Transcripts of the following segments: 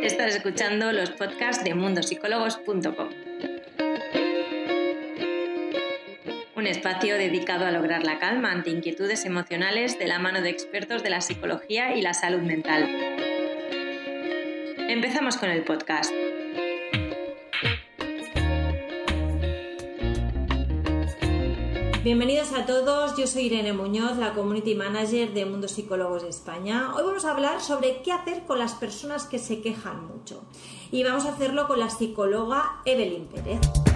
Estás escuchando los podcasts de mundopsicólogos.com. Un espacio dedicado a lograr la calma ante inquietudes emocionales de la mano de expertos de la psicología y la salud mental. Empezamos con el podcast. Bienvenidos a todos, yo soy Irene Muñoz, la Community Manager de Mundo Psicólogos de España. Hoy vamos a hablar sobre qué hacer con las personas que se quejan mucho. Y vamos a hacerlo con la psicóloga Evelyn Pérez.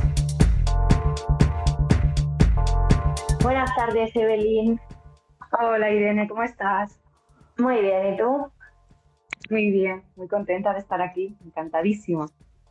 Buenas tardes, Evelyn. Hola, Irene, ¿cómo estás? Muy bien, ¿y tú? Muy bien, muy contenta de estar aquí, encantadísima.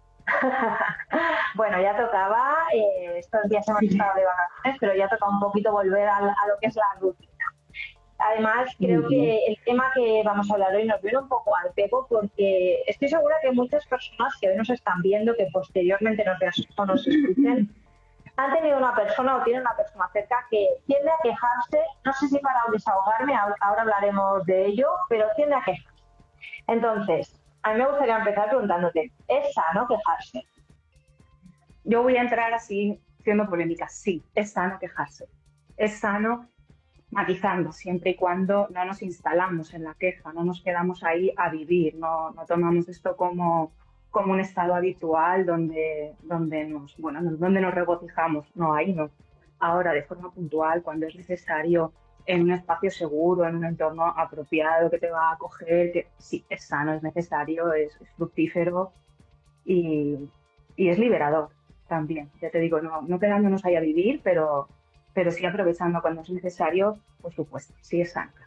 Bueno, ya tocaba, estos días hemos estado de vacaciones, pero ya toca un poquito volver a lo que es la rutina. Además, creo que el tema que vamos a hablar hoy nos viene un poco al pego, porque estoy segura que muchas personas que hoy nos están viendo, que posteriormente nos vean o nos escuchen, han tenido una persona o tienen una persona cerca que tiende a quejarse, no sé si para desahogarme, ahora hablaremos de ello, pero tiende a quejarse. Entonces, a mí me gustaría empezar preguntándote, ¿es sano quejarse? Yo voy a entrar así, siendo polémica. Sí, es sano quejarse. Es sano matizando, siempre y cuando no nos instalamos en la queja, no nos quedamos ahí a vivir, no tomamos esto como un estado habitual donde nos regocijamos. No, ahí no. Ahora, de forma puntual, cuando es necesario, en un espacio seguro, en un entorno apropiado que te va a acoger, que sí, es sano, es necesario, es fructífero y es liberador también. Ya te digo, no quedándonos ahí a vivir, pero sí aprovechando cuando es necesario, por supuesto, sí es sano.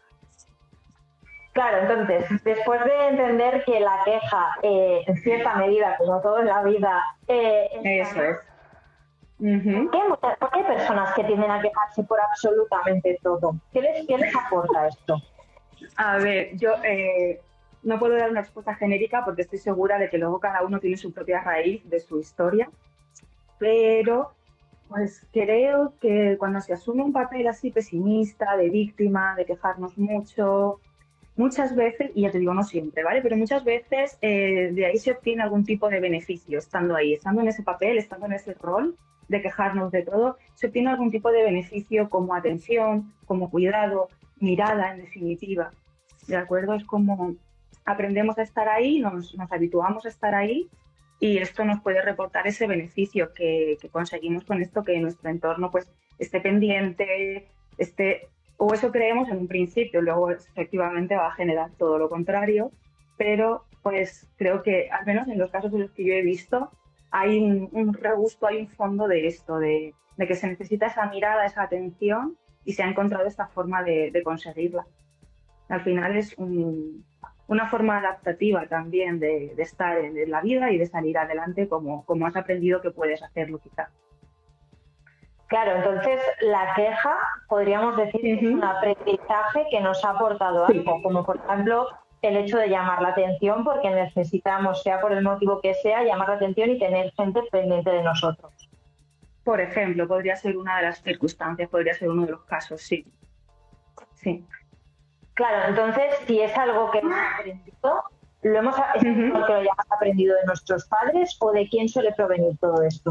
Claro, entonces, después de entender que la queja, en cierta medida, como todo en la vida, es eso es. ¿Por qué hay personas que tienden a quejarse por absolutamente todo? ¿Qué les aporta esto? A ver, yo no puedo dar una respuesta genérica porque estoy segura de que luego cada uno tiene su propia raíz de su historia, pero pues creo que cuando se asume un papel así pesimista, de víctima, de quejarnos mucho, muchas veces, y ya te digo, no siempre, ¿vale? Pero muchas veces de ahí se obtiene algún tipo de beneficio, estando ahí, estando en ese papel, estando en ese rol de quejarnos de todo, se obtiene algún tipo de beneficio como atención, como cuidado, mirada, en definitiva, ¿de acuerdo? Es como aprendemos a estar ahí, nos habituamos a estar ahí y esto nos puede reportar ese beneficio que conseguimos con esto, que nuestro entorno pues esté pendiente, o eso creemos en un principio, luego efectivamente va a generar todo lo contrario, pero pues creo que al menos en los casos en los que yo he visto hay un regusto, hay un fondo de esto, de que se necesita esa mirada, esa atención y se ha encontrado esta forma de conseguirla. Al final es una forma adaptativa también de estar en la vida y de salir adelante como has aprendido que puedes hacerlo quizá. Claro, entonces la queja podríamos decir que es un aprendizaje que nos ha aportado algo, como por ejemplo el hecho de llamar la atención porque necesitamos, sea por el motivo que sea, llamar la atención y tener gente pendiente de nosotros. Por ejemplo, podría ser una de las circunstancias, podría ser uno de los casos, sí. Sí. Claro, entonces si es algo que hemos aprendido, ¿es algo que lo hayamos aprendido de nuestros padres o de quién suele provenir todo esto?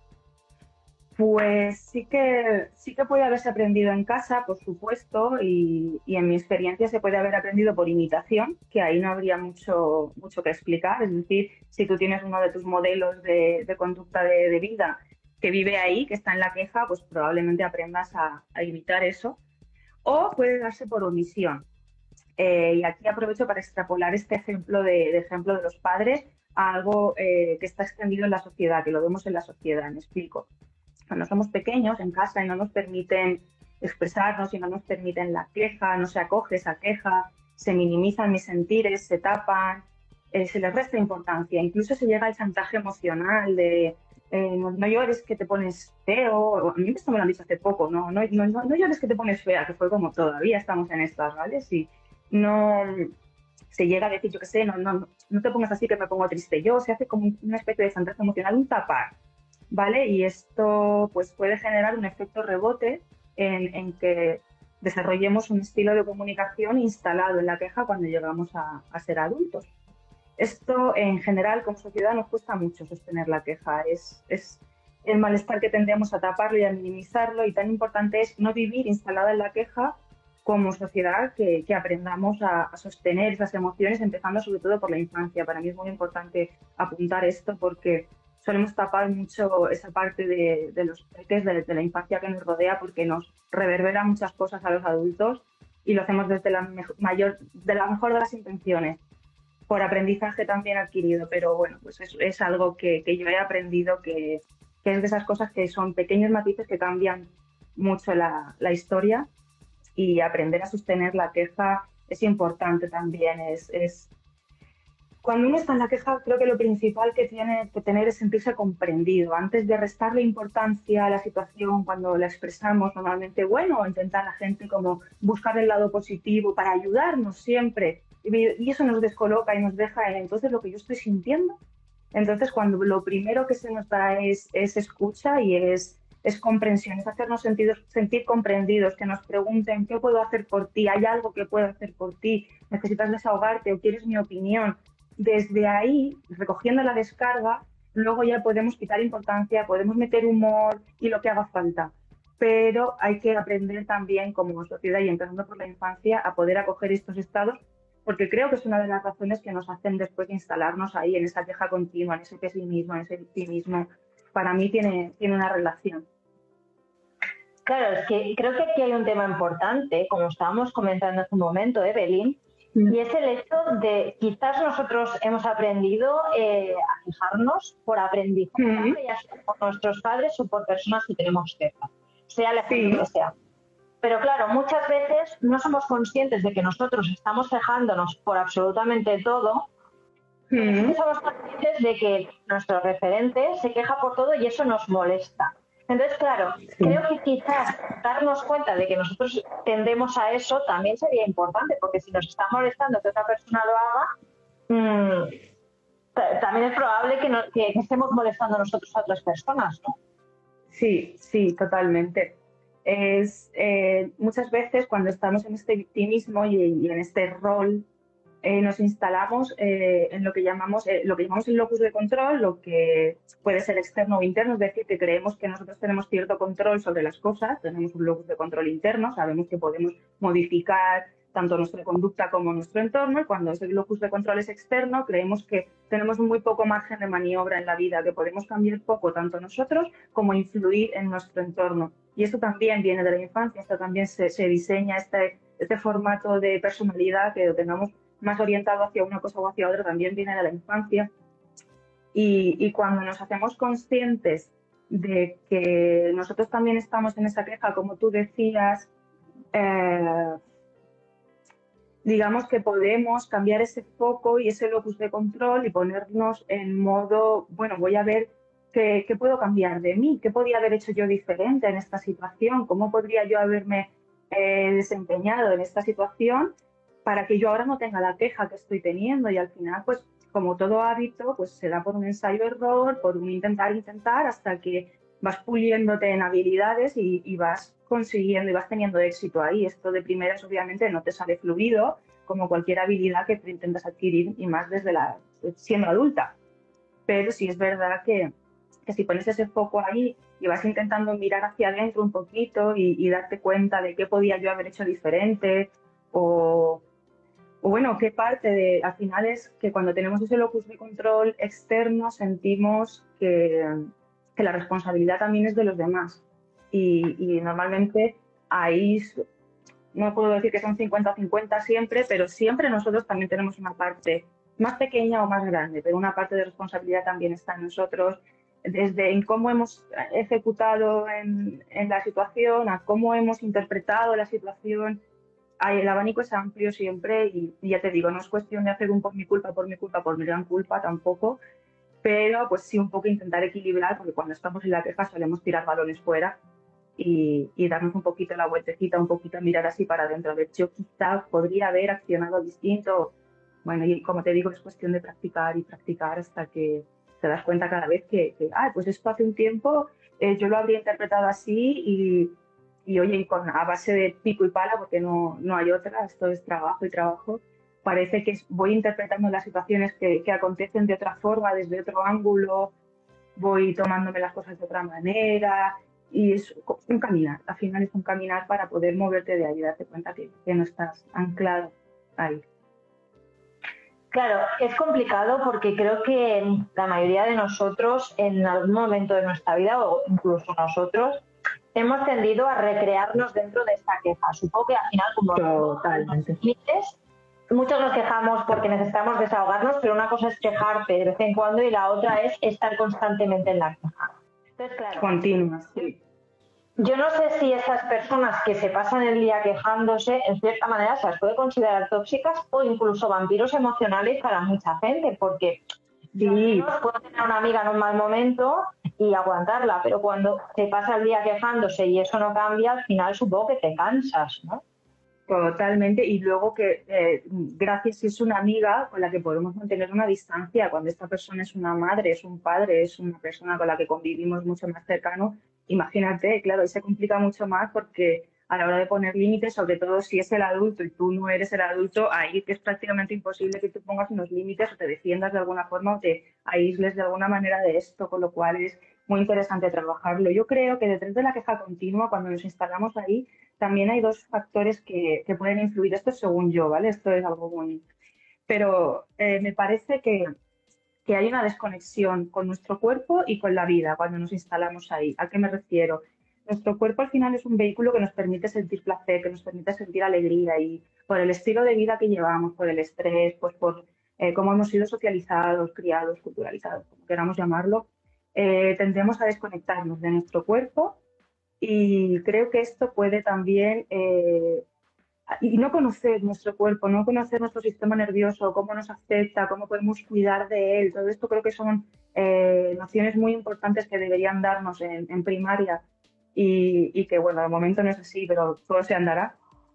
Pues sí que puede haberse aprendido en casa, por supuesto, y en mi experiencia se puede haber aprendido por imitación, que ahí no habría mucho que explicar. Es decir, si tú tienes uno de tus modelos de conducta de vida que vive ahí, que está en la queja, pues probablemente aprendas a imitar eso. O puede darse por omisión. Y aquí aprovecho para extrapolar este ejemplo de los padres a algo que está extendido en la sociedad, que lo vemos en la sociedad. Me explico. Cuando somos pequeños en casa y no nos permiten expresarnos y no nos permiten la queja, no se acoge esa queja, se minimizan mis sentires, se tapan, se les resta importancia. Incluso se llega al chantaje emocional de no llores que te pones feo. A mí esto me lo han dicho hace poco, no llores que te pones fea, que fue como todavía estamos en estas, ¿vale? Si no se llega a decir, yo qué sé, no te pongas así que me pongo triste yo, se hace como una especie de chantaje emocional, un tapar. ¿Vale? Y esto pues puede generar un efecto rebote en que desarrollemos un estilo de comunicación instalado en la queja cuando llegamos a ser adultos. esto en general como sociedad nos cuesta mucho sostener la queja. Es el malestar que tendemos a taparlo y a minimizarlo, y tan importante es no vivir instalada en la queja como sociedad, que aprendamos a sostener esas emociones, empezando sobre todo por la infancia. Para mí es muy importante apuntar esto porque solemos tapar mucho esa parte de los peques, de la infancia que nos rodea, porque nos reverbera muchas cosas a los adultos y lo hacemos desde la mejor de las intenciones, por aprendizaje también adquirido. Pero bueno, pues es algo que yo he aprendido, que es de esas cosas que son pequeños matices que cambian mucho la historia, y aprender a sostener la queja es importante también. Cuando uno está en la queja, creo que lo principal que tiene que tener es sentirse comprendido. Antes de restarle importancia a la situación, cuando la expresamos normalmente, bueno, intenta la gente como buscar el lado positivo para ayudarnos siempre, y eso nos descoloca y nos deja en entonces lo que yo estoy sintiendo. Entonces, cuando lo primero que se nos da es escucha y es comprensión, es hacernos sentir comprendidos, que nos pregunten qué puedo hacer por ti, hay algo que puedo hacer por ti, necesitas desahogarte o quieres mi opinión. Desde ahí, recogiendo la descarga, luego ya podemos quitar importancia, podemos meter humor y lo que haga falta. Pero hay que aprender también como sociedad, y empezando por la infancia, a poder acoger estos estados, porque creo que es una de las razones que nos hacen después instalarnos ahí en esa queja continua, en ese pesimismo, en ese victimismo. Para mí tiene una relación. Claro, es que creo que aquí hay un tema importante, como estábamos comentando hace un momento, Evelyn, y es el hecho de quizás nosotros hemos aprendido a quejarnos por aprendizaje, ya sea por nuestros padres o por personas que tenemos cerca, sea el ejemplo que sea. Pero claro, muchas veces no somos conscientes de que nosotros estamos quejándonos por absolutamente todo. Sí somos conscientes de que nuestro referente se queja por todo y eso nos molesta. Entonces, claro, creo que quizás darnos cuenta de que nosotros tendemos a eso también sería importante, porque si nos está molestando que otra persona lo haga, también es probable que estemos molestando nosotros a otras personas, ¿no? Sí, totalmente. Muchas veces cuando estamos en este victimismo y en este rol, nos instalamos en lo que llamamos el locus de control, lo que puede ser externo o interno, es decir, que creemos que nosotros tenemos cierto control sobre las cosas, tenemos un locus de control interno, sabemos que podemos modificar tanto nuestra conducta como nuestro entorno, y cuando ese locus de control es externo, creemos que tenemos muy poco margen de maniobra en la vida, que podemos cambiar poco tanto nosotros como influir en nuestro entorno. Y esto también viene de la infancia, esto también se diseña, este formato de personalidad que lo tengamos más orientado hacia una cosa o hacia otra, también viene de la infancia. Y cuando nos hacemos conscientes de que nosotros también estamos en esa queja, como tú decías, digamos que podemos cambiar ese foco y ese locus de control y ponernos en modo, bueno, voy a ver qué puedo cambiar de mí, qué podría haber hecho yo diferente en esta situación, cómo podría yo haberme desempeñado en esta situación para que yo ahora no tenga la queja que estoy teniendo. Y al final, pues como todo hábito, pues se da por un ensayo-error, por un intentar, hasta que vas puliéndote en habilidades y vas consiguiendo y vas teniendo éxito ahí. Esto de primeras obviamente no te sale fluido, como cualquier habilidad que tú intentas adquirir, y más desde siendo adulta. Pero sí es verdad que si pones ese foco ahí y vas intentando mirar hacia adentro un poquito y darte cuenta de qué podía yo haber hecho diferente, o bueno, qué parte al final es que cuando tenemos ese locus de control externo sentimos que la responsabilidad también es de los demás. Y normalmente ahí, no puedo decir que son 50-50 siempre, pero siempre nosotros también tenemos una parte más pequeña o más grande, pero una parte de responsabilidad también está en nosotros, desde en cómo hemos ejecutado en la situación, a cómo hemos interpretado la situación. El abanico es amplio siempre y ya te digo, no es cuestión de hacer un por mi culpa, por mi gran culpa tampoco, pero pues sí un poco intentar equilibrar, porque cuando estamos en la queja solemos tirar balones fuera y darnos un poquito la vueltecita, un poquito mirar así para adentro. De hecho, quizá podría haber accionado distinto. Bueno, y como te digo, es cuestión de practicar y practicar hasta que te das cuenta cada vez que pues esto hace un tiempo yo lo habría interpretado así y oye, a base de pico y pala, porque no hay otra, esto es trabajo y trabajo, parece que voy interpretando las situaciones que acontecen de otra forma, desde otro ángulo, voy tomándome las cosas de otra manera y es un caminar, al final es un caminar para poder moverte de ahí, darte cuenta que no estás anclado ahí. Claro, es complicado porque creo que la mayoría de nosotros en algún momento de nuestra vida, o incluso nosotros, hemos tendido a recrearnos dentro de esta queja. Supongo que al final, como totalmente, límites, muchos nos quejamos porque necesitamos desahogarnos, pero una cosa es quejarte de vez en cuando y la otra es estar constantemente en la queja. Entonces, claro, continua, sí. Yo no sé si esas personas que se pasan el día quejándose, en cierta manera se las puede considerar tóxicas o incluso vampiros emocionales para mucha gente, porque yo al menos puedo tener una amiga en un mal momento y aguantarla, pero cuando se pasa el día quejándose y eso no cambia, al final supongo que te cansas, ¿no? Totalmente, y luego que gracias es una amiga con la que podemos mantener una distancia, cuando esta persona es una madre, es un padre, es una persona con la que convivimos mucho más cercano, imagínate, claro, y se complica mucho más porque a la hora de poner límites, sobre todo si es el adulto y tú no eres el adulto, ahí es prácticamente imposible que tú pongas unos límites o te defiendas de alguna forma o te aísles de alguna manera de esto, con lo cual es muy interesante trabajarlo. Yo creo que detrás de la queja continua, cuando nos instalamos ahí, también hay dos factores que pueden influir. Esto es según yo, ¿vale? Esto es algo muy... Pero me parece que hay una desconexión con nuestro cuerpo y con la vida cuando nos instalamos ahí. ¿A qué me refiero? Nuestro cuerpo al final es un vehículo que nos permite sentir placer, que nos permite sentir alegría y por el estilo de vida que llevamos, por el estrés, pues por cómo hemos sido socializados, criados, culturalizados, como queramos llamarlo, tendemos a desconectarnos de nuestro cuerpo y creo que esto puede también... y no conocer nuestro cuerpo, no conocer nuestro sistema nervioso, cómo nos afecta, cómo podemos cuidar de él, todo esto creo que son nociones muy importantes que deberían darnos en primaria y que, bueno, de momento no es así, pero todo se andará.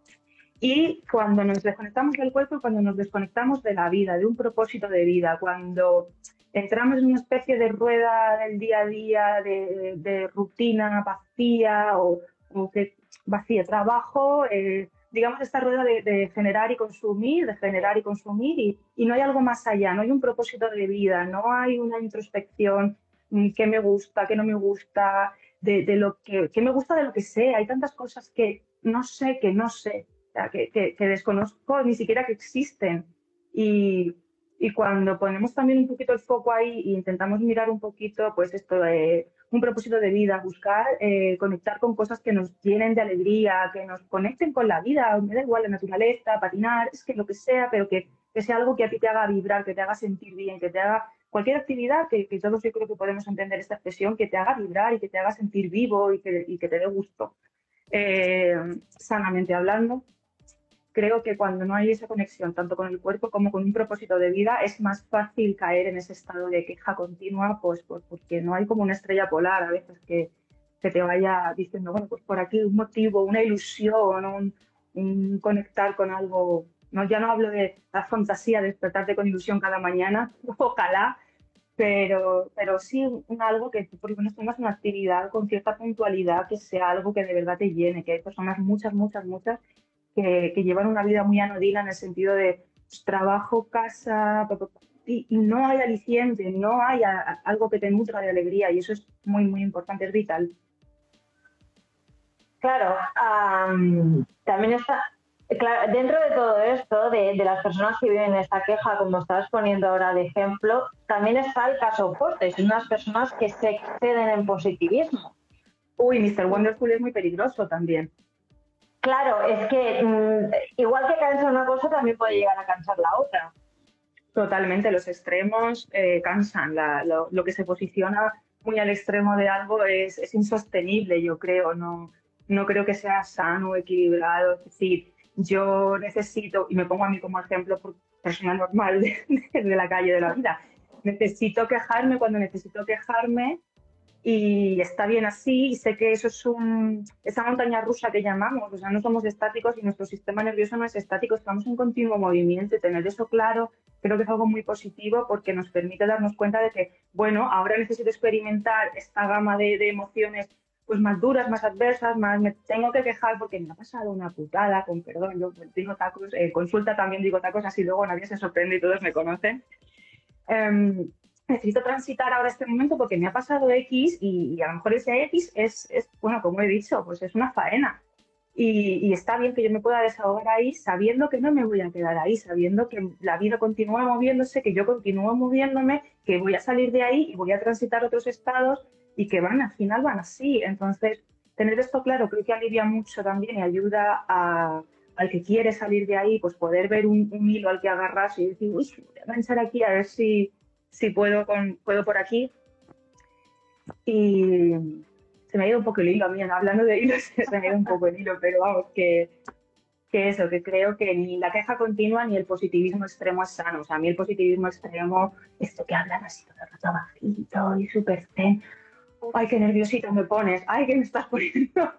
Y cuando nos desconectamos del cuerpo, cuando nos desconectamos de la vida, de un propósito de vida, cuando entramos en una especie de rueda del día a día, de rutina vacía o que vacía trabajo, digamos, esta rueda de generar y consumir, y no hay algo más allá, no hay un propósito de vida, no hay una introspección, qué me gusta, qué no me gusta, de lo que me gusta de lo que sé. Hay tantas cosas que no sé, o sea, que desconozco ni siquiera que existen. Y cuando ponemos también un poquito el foco ahí e intentamos mirar un poquito, pues esto de un propósito de vida, buscar conectar con cosas que nos llenen de alegría, que nos conecten con la vida, me da igual la naturaleza, patinar, es que lo que sea, pero que sea algo que a ti te haga vibrar, que te haga sentir bien, que te haga cualquier actividad, que todos yo creo que podemos entender esta expresión, que te haga vibrar y que te haga sentir vivo y que te dé gusto. Sanamente hablando, creo que cuando no hay esa conexión tanto con el cuerpo como con un propósito de vida es más fácil caer en ese estado de queja continua, pues porque no hay como una estrella polar a veces que te vaya diciendo, bueno, pues por aquí un motivo, una ilusión, un conectar con algo. No, ya no hablo de la fantasía de despertarte con ilusión cada mañana, ojalá, pero sí algo que tú por lo menos tengas una actividad con cierta puntualidad, que sea algo que de verdad te llene, que hay personas, muchas, que llevan una vida muy anodina en el sentido de pues, trabajo, casa, y no hay aliciente, no hay algo que te nutra de alegría y eso es muy, muy importante, es vital. Claro, también está, claro, dentro de todo esto, de las personas que viven esta queja, como estabas poniendo ahora de ejemplo, también está el caso opuesto, son unas personas que se exceden en positivismo. Uy, Mr. Wonderful es muy peligroso también. Claro, es que igual que cansa una cosa, también puede llegar a cansar la otra. Totalmente, los extremos cansan. Lo que se posiciona muy al extremo de algo es insostenible, yo creo. No creo que sea sano o equilibrado. Es decir, yo necesito, y me pongo a mí como ejemplo por persona normal de la calle, de la vida, necesito quejarme cuando necesito quejarme. Y está bien así, y sé que eso es esa montaña rusa que llamamos, o sea, no somos estáticos y nuestro sistema nervioso no es estático, estamos en continuo movimiento y tener eso claro creo que es algo muy positivo porque nos permite darnos cuenta de que, bueno, ahora necesito experimentar esta gama de emociones pues más duras, más adversas, más me tengo que quejar porque me ha pasado una putada, con perdón, yo digo tacos, consulta también digo tacos, así luego nadie se sorprende y todos me conocen. Necesito transitar ahora este momento porque me ha pasado X y a lo mejor ese X es, bueno, como he dicho, pues es una faena. Y está bien que yo me pueda desahogar ahí sabiendo que no me voy a quedar ahí, sabiendo que la vida continúa moviéndose, que yo continúo moviéndome, que voy a salir de ahí y voy a transitar otros estados y que al final van así. Entonces, tener esto claro creo que alivia mucho también y ayuda al que quiere salir de ahí, pues poder ver un hilo al que agarrarse y decir, uy, voy a pensar aquí a ver si puedo por aquí. Y se me ha ido un poco el hilo a mí, hablando de hilos, se me ha ido un poco el hilo, pero vamos, que eso, que creo que ni la queja continua ni el positivismo extremo es sano. O sea, a mí el positivismo extremo, esto que hablan así todo el rato bajito y súper zen, ay, qué nerviosita me pones, ay, qué me estás poniendo.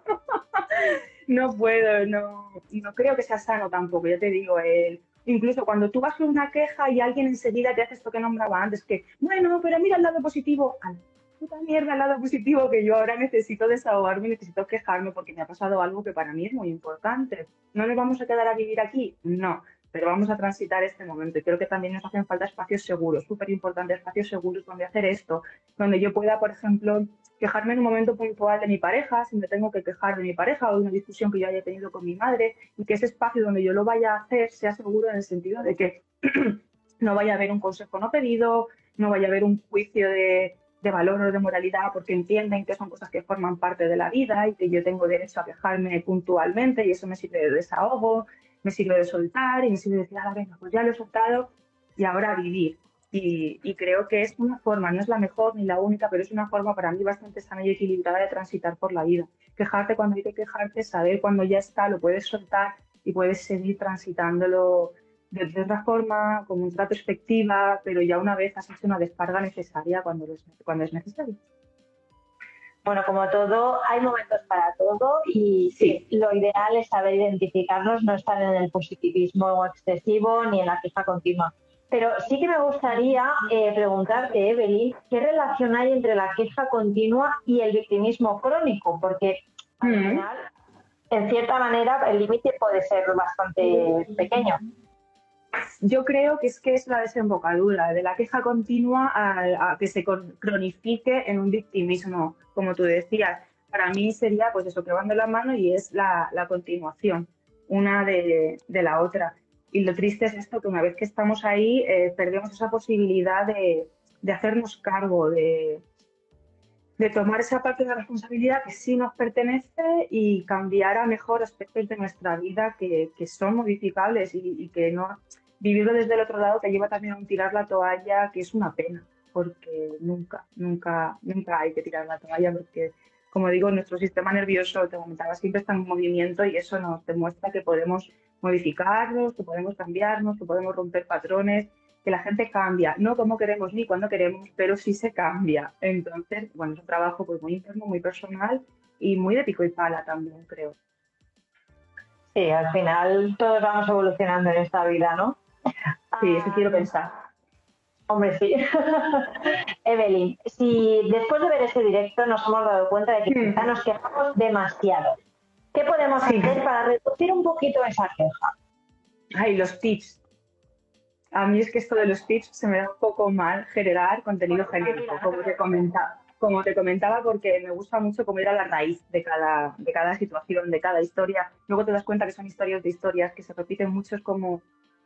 No puedo, no creo que sea sano tampoco, ya te digo, incluso cuando tú vas con una queja y alguien enseguida te hace esto que nombraba antes, que, bueno, pero mira el lado positivo, a la puta mierda el lado positivo, que yo ahora necesito desahogarme, necesito quejarme porque me ha pasado algo que para mí es muy importante. ¿No nos vamos a quedar a vivir aquí? No, pero vamos a transitar este momento y creo que también nos hacen falta espacios seguros, súper importante, espacios seguros donde hacer esto, donde yo pueda, por ejemplo, quejarme en un momento puntual de mi pareja, si me tengo que quejar de mi pareja o de una discusión que yo haya tenido con mi madre, y que ese espacio donde yo lo vaya a hacer sea seguro en el sentido de que no vaya a haber un consejo no pedido, no vaya a haber un juicio de valor o de moralidad, porque entienden que son cosas que forman parte de la vida y que yo tengo derecho a quejarme puntualmente y eso me sirve de desahogo, me sirve de soltar y me sirve de decir, venga, pues ya lo he soltado y ahora a vivir. Y creo que es una forma, no es la mejor ni la única, pero es una forma para mí bastante sana y equilibrada de transitar por la vida. Quejarte cuando hay que quejarte, saber cuando ya está, lo puedes soltar y puedes seguir transitándolo de otra forma, con otra perspectiva, pero ya una vez has hecho una descarga necesaria cuando es necesario. Bueno, como todo, hay momentos para todo y sí, lo ideal es saber identificarlos, no estar en el positivismo excesivo ni en la queja continua. Pero sí que me gustaría preguntarte, Evelyn, ¿qué relación hay entre la queja continua y el victimismo crónico? Porque al final, en cierta manera, el límite puede ser bastante pequeño. Yo creo que es la desembocadura de la queja continua a que se cronifique en un victimismo, como tú decías. Para mí sería pues eso, que van de la mano y es la continuación, una de la otra. Y lo triste es esto, que una vez que estamos ahí, perdemos esa posibilidad de hacernos cargo, de tomar esa parte de la responsabilidad que sí nos pertenece y cambiar a mejor aspectos de nuestra vida que son modificables y que no vivirlo desde el otro lado te lleva también a un tirar la toalla, que es una pena, porque nunca hay que tirar la toalla, porque, como digo, nuestro sistema nervioso, te comentaba, siempre está en movimiento y eso nos demuestra que podemos modificarnos, que podemos cambiarnos, que podemos romper patrones, que la gente cambia, no como queremos ni cuando queremos, pero sí se cambia. Entonces, bueno, es un trabajo pues muy interno, muy personal y muy de pico y pala también, creo. Sí, al final todos vamos evolucionando en esta vida, ¿no? Sí, eso quiero pensar. Hombre, sí. Evelyn, si después de ver ese directo nos hemos dado cuenta de que quizá nos quejamos demasiado, ¿qué podemos hacer para reducir un poquito esa queja? Ay, los tips. A mí es que esto de los tips se me da un poco mal generar contenido genérico, como te comentaba, porque me gusta mucho cómo ir a la raíz de cada situación, de cada historia. Luego te das cuenta que son historias de historias, que se repiten muchos como...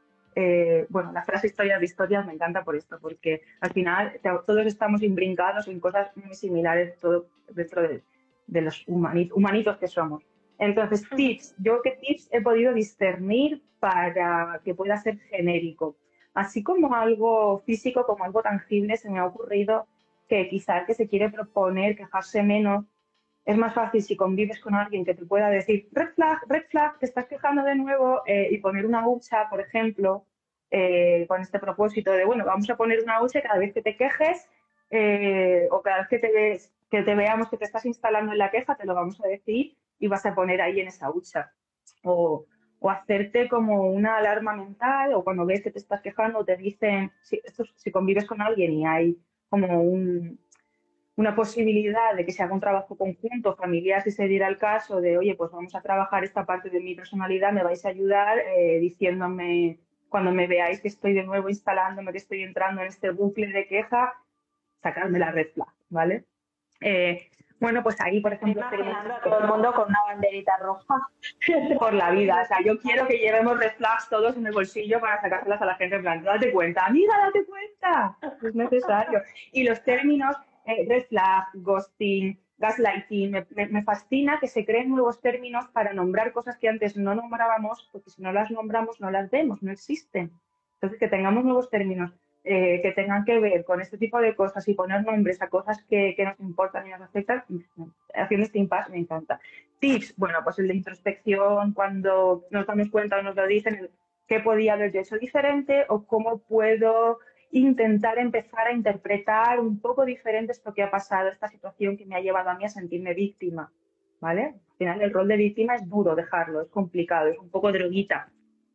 la frase historias de historias me encanta por esto, porque al final todos estamos imbrincados en cosas muy similares todo dentro de los humanitos que somos. Entonces, tips. ¿Yo qué tips he podido discernir para que pueda ser genérico? Así como algo físico, como algo tangible, se me ha ocurrido que quizá el que se quiere proponer quejarse menos, es más fácil si convives con alguien que te pueda decir red flag, te estás quejando de nuevo, y poner una hucha, por ejemplo, con este propósito de, bueno, vamos a poner una hucha cada vez que te quejes, o cada vez que te veamos que te estás instalando en la queja, te lo vamos a decir y vas a poner ahí en esa hucha. O hacerte como una alarma mental, o cuando ves que te estás quejando te dicen, si convives con alguien y hay como una posibilidad de que se haga un trabajo conjunto, familiar, si se diera el caso de, oye, pues vamos a trabajar esta parte de mi personalidad, me vais a ayudar diciéndome, cuando me veáis que estoy de nuevo instalándome, que estoy entrando en este bucle de queja, sacarme la red flag, ¿vale? Bueno, pues ahí, por ejemplo, imaginando a todo el mundo con una banderita roja por la vida. O sea, yo quiero que llevemos red flags todos en el bolsillo para sacárselas a la gente en plan, date cuenta, amiga, date cuenta. Es necesario. Y los términos red flag, ghosting, gaslighting, me fascina que se creen nuevos términos para nombrar cosas que antes no nombrábamos, porque si no las nombramos no las vemos, no existen. Entonces, que tengamos nuevos términos que tengan que ver con este tipo de cosas y poner nombres a cosas que nos importan y nos afectan, haciendo este impasse me encanta. Tips, bueno, pues el de introspección, cuando nos damos cuenta o nos lo dicen, qué podía haber yo hecho diferente o cómo puedo intentar empezar a interpretar un poco diferente esto que ha pasado, esta situación que me ha llevado a mí a sentirme víctima, ¿vale? Al final el rol de víctima es duro dejarlo, es complicado, es un poco droguita.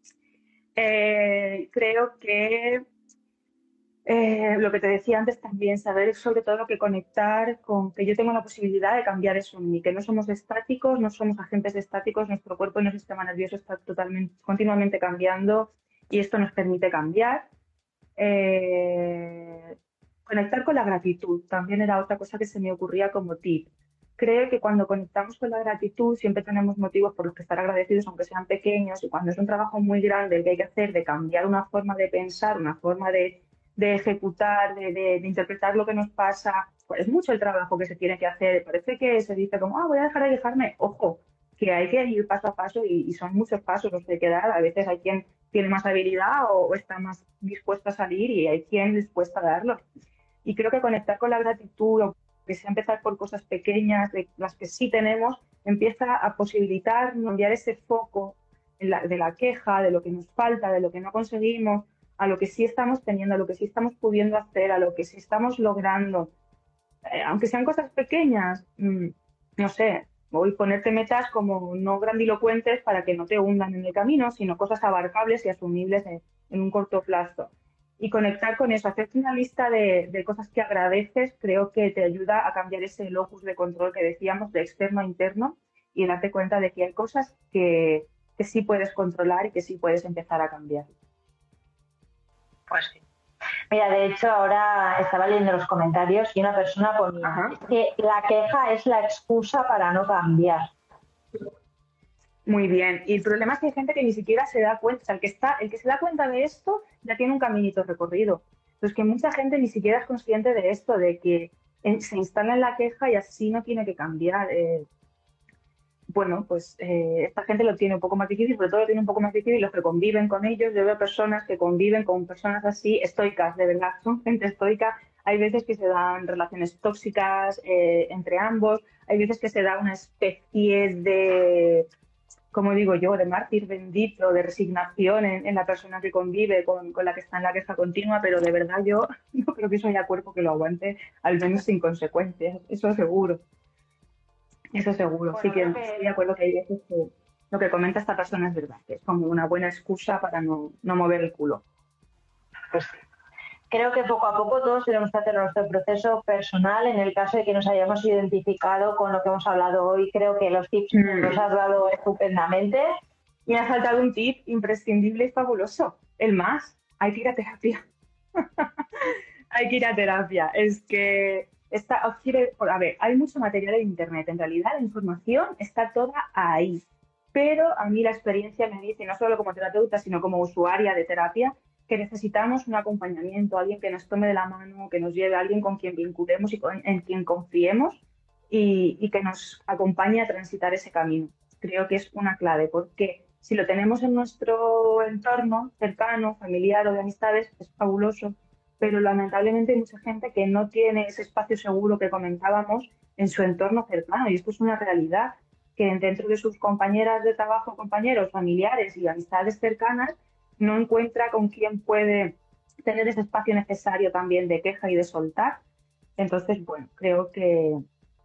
Creo que lo que te decía antes también, saber sobre todo que conectar con que yo tengo la posibilidad de cambiar eso en mí, que no somos estáticos, no somos agentes estáticos, nuestro cuerpo y nuestro sistema nervioso está continuamente cambiando y esto nos permite cambiar. Conectar con la gratitud también era otra cosa que se me ocurría como tip. Creo que cuando conectamos con la gratitud siempre tenemos motivos por los que estar agradecidos, aunque sean pequeños, y cuando es un trabajo muy grande el que hay que hacer de cambiar una forma de pensar, una forma de ejecutar, de interpretar lo que nos pasa, pues es mucho el trabajo que se tiene que hacer. Parece que se dice como, voy a dejar de quejarme. Ojo, que hay que ir paso a paso y son muchos pasos los que hay que dar. A veces hay quien tiene más habilidad o está más dispuesto a salir y hay quien dispuesto a darlo. Y creo que conectar con la gratitud, o que sea empezar por cosas pequeñas, de las que sí tenemos, empieza a posibilitar cambiar ese foco de la queja, de lo que nos falta, de lo que no conseguimos, a lo que sí estamos teniendo, a lo que sí estamos pudiendo hacer, a lo que sí estamos logrando. Aunque sean cosas pequeñas, no sé, voy a ponerte metas como no grandilocuentes para que no te hundan en el camino, sino cosas abarcables y asumibles en un corto plazo. Y conectar con eso, hacerte una lista de cosas que agradeces, creo que te ayuda a cambiar ese locus de control que decíamos, de externo a interno, y darte cuenta de que hay cosas que sí puedes controlar y que sí puedes empezar a cambiar. Pues sí. Mira, de hecho, ahora estaba leyendo los comentarios y una persona ponía que la queja es la excusa para no cambiar. Muy bien. Y el problema es que hay gente que ni siquiera se da cuenta. O sea, el que se da cuenta de esto ya tiene un caminito recorrido. Entonces, que mucha gente ni siquiera es consciente de esto, de que se instala en la queja y así no tiene que cambiar. Bueno, pues esta gente lo tiene un poco más difícil, sobre todo lo tiene un poco más difícil los que conviven con ellos. Yo veo personas que conviven con personas así, estoicas, de verdad, son gente estoica. Hay veces que se dan relaciones tóxicas entre ambos, hay veces que se da una especie de, como digo yo, de mártir bendito, de resignación en la persona que convive con la que está en la queja continua, pero de verdad yo no creo que eso haya cuerpo que lo aguante, al menos sin consecuencias, eso seguro. Eso seguro, sí que estoy de acuerdo que hay veces que lo que comenta esta persona es verdad, que es como una buena excusa para no mover el culo. Pues creo que poco a poco todos tenemos que hacer nuestro proceso personal en el caso de que nos hayamos identificado con lo que hemos hablado hoy. Creo que los tips nos has dado estupendamente. Me ha faltado un tip imprescindible y fabuloso, el más, hay que ir a terapia. Hay que ir a terapia, es que... a ver, hay mucho material en internet, en realidad la información está toda ahí, pero a mí la experiencia me dice, no solo como terapeuta, sino como usuaria de terapia, que necesitamos un acompañamiento, alguien que nos tome de la mano, que nos lleve, alguien con quien vinculemos y en quien confiemos y que nos acompañe a transitar ese camino. Creo que es una clave, porque si lo tenemos en nuestro entorno cercano, familiar o de amistades, es fabuloso, pero lamentablemente hay mucha gente que no tiene ese espacio seguro que comentábamos en su entorno cercano, y esto es una realidad, que dentro de sus compañeras de trabajo, compañeros, familiares y amistades cercanas no encuentra con quién puede tener ese espacio necesario también de queja y de soltar. Entonces, bueno, creo que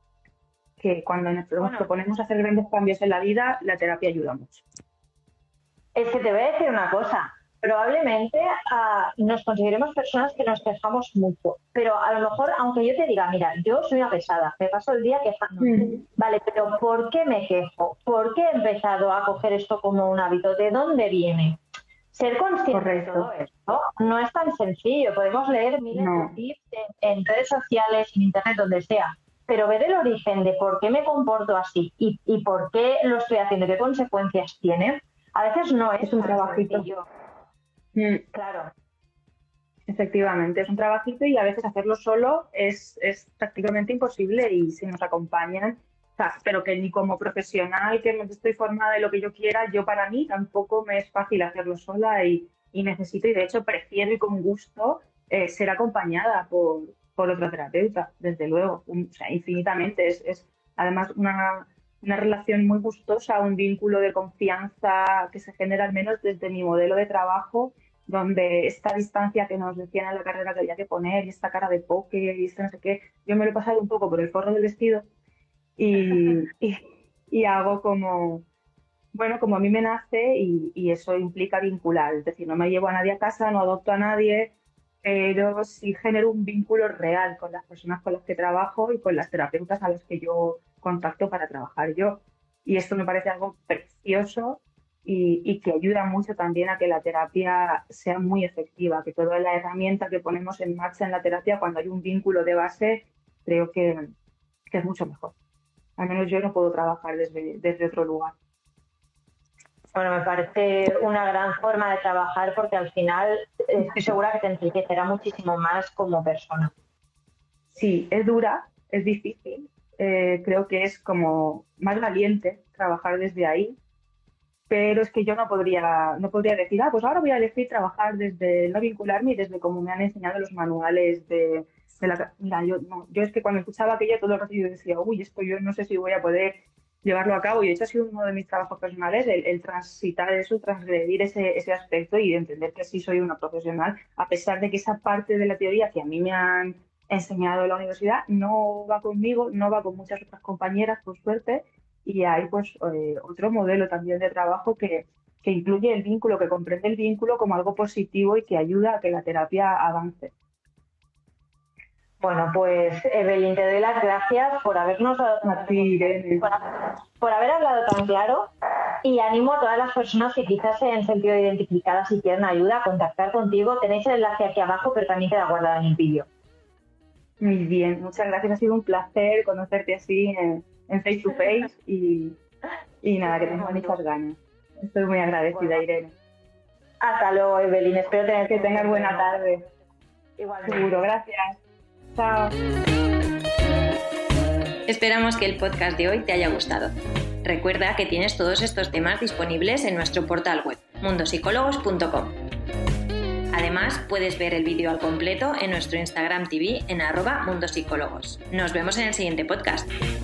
cuando nos proponemos hacer grandes cambios en la vida, la terapia ayuda mucho. Es que te voy a decir una cosa. probablemente nos consideremos personas que nos quejamos mucho, pero a lo mejor, aunque yo te diga, mira, yo soy una pesada, me paso el día quejándome, vale, pero ¿por qué me quejo? ¿Por qué he empezado a coger esto como un hábito? ¿De dónde viene? Ser consciente de todo esto no es tan sencillo. Podemos leer miles de tips en redes sociales, en internet, donde sea, pero ver el origen de por qué me comporto así y por qué lo estoy haciendo, qué consecuencias tiene, a veces no es un trabajito. Claro. Efectivamente, es un trabajito y a veces hacerlo solo es prácticamente imposible, y si nos acompañan, pero que ni como profesional que estoy formada en lo que yo quiera, yo para mí tampoco me es fácil hacerlo sola y necesito, y de hecho prefiero y con gusto ser acompañada por otra terapeuta, desde luego, infinitamente. Es además una relación muy gustosa, un vínculo de confianza que se genera, al menos desde mi modelo de trabajo, donde esta distancia que nos decían en la carrera que había que poner, y esta cara de póker y no sé qué, yo me lo he pasado un poco por el forro del vestido y hago como a mí me nace, y eso implica vincular, es decir, no me llevo a nadie a casa, no adopto a nadie, pero sí genero un vínculo real con las personas con las que trabajo y con las terapeutas a las que yo contacto para trabajar yo. Y esto me parece algo precioso y que ayuda mucho también a que la terapia sea muy efectiva, que toda la herramienta que ponemos en marcha en la terapia, cuando hay un vínculo de base, creo que es mucho mejor. Al menos yo no puedo trabajar desde otro lugar. Bueno, me parece una gran forma de trabajar, porque al final estoy segura que te enriquecerá muchísimo más como persona. Sí, es dura, es difícil. Creo que es como más valiente trabajar desde ahí, pero es que yo no podría decir, pues ahora voy a elegir trabajar desde no vincularme y desde como me han enseñado los manuales de la... Mira, yo es que cuando escuchaba aquello todo el rato yo decía, esto yo no sé si voy a poder llevarlo a cabo, y eso ha sido uno de mis trabajos personales, el transitar eso, transgredir ese aspecto y entender que sí soy una profesional, a pesar de que esa parte de la teoría que a mí me han enseñado en la universidad no va conmigo, no va con muchas otras compañeras, por suerte, y hay otro modelo también de trabajo que incluye el vínculo, que comprende el vínculo como algo positivo y que ayuda a que la terapia avance. Bueno, pues Evelyn, te doy las gracias por habernos dado por haber hablado tan claro, y animo a todas las personas que quizás se hayan sentido identificadas y quieran ayuda a contactar contigo. Tenéis el enlace aquí abajo, pero también queda guardado en el vídeo. Muy bien, muchas gracias. Ha sido un placer conocerte así en face to face y nada, que tengo muchas ganas. Estoy muy agradecida, Irene. Hasta luego, Evelyn. Espero que tengas buena tarde. Igualmente. Seguro, gracias. Chao. Esperamos que el podcast de hoy te haya gustado. Recuerda que tienes todos estos temas disponibles en nuestro portal web, mundosicólogos.com. Además, puedes ver el vídeo al completo en nuestro Instagram TV en @mundosicólogos. Nos vemos en el siguiente podcast.